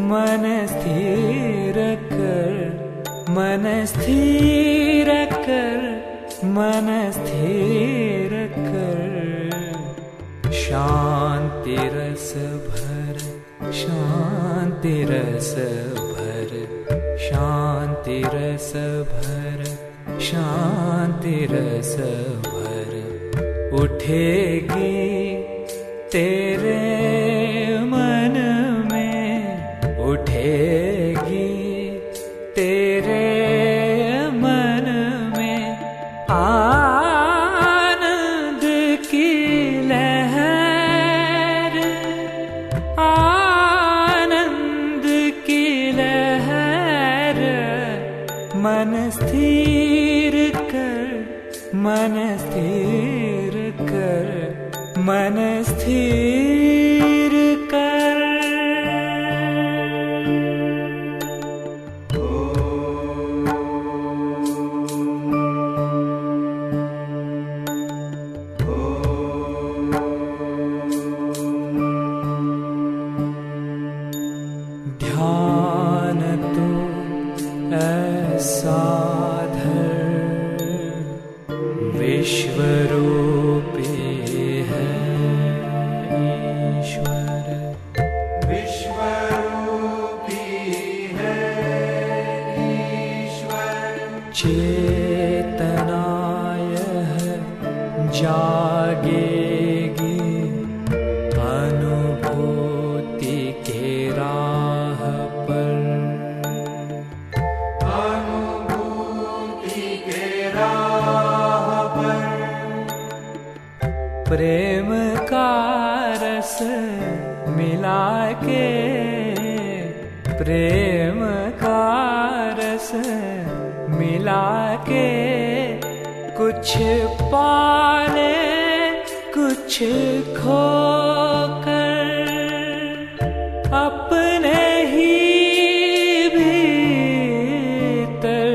मन स्थिर कर, मन स्थिर कर, मन स्थिर कर। शांति रस भर, शांति रस भर, शांति रस भर, शांति रस भर। उठेगी तेरे मन में, उठेगी तेरे मन में आनंद की लहर, आनंद की लहर। मन स्थिर कर, मन स्थिर कर, मन स्थिर कर। ध्यान तो ऐसा धर, विश्वरूपी है ईश्वर, विश्वरूपी है ईश्वर। चेतनाय जागेगी अनुभूति के राह पर, अनुभूति के राह पर। प्रेम का रस मिला के, प्रेम का रस मिला के। कुछ पाले कुछ खोकर, अपने ही भीतर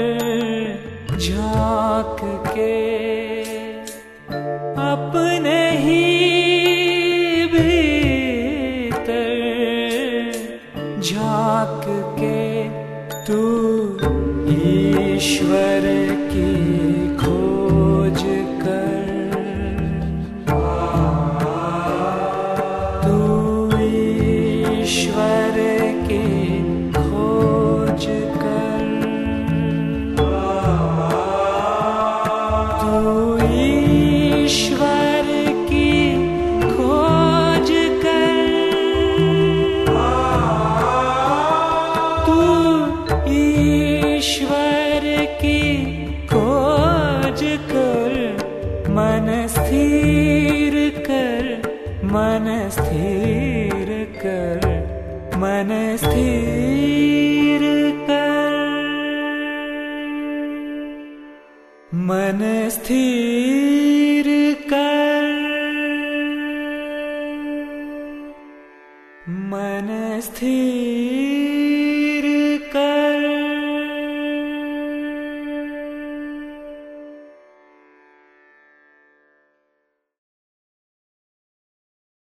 झांक के, अपने ही भीतर झांक के। तू ईश्वर की खोज कर, तू ईश्वर की खोज कर, तू ईश्वर की खोज कर, तू ईश्वर की खोज कर। मन स्थिर कर, मन स्थिर कर, मन स्थिर कर, मन स्थिर कर, मन स्थिर।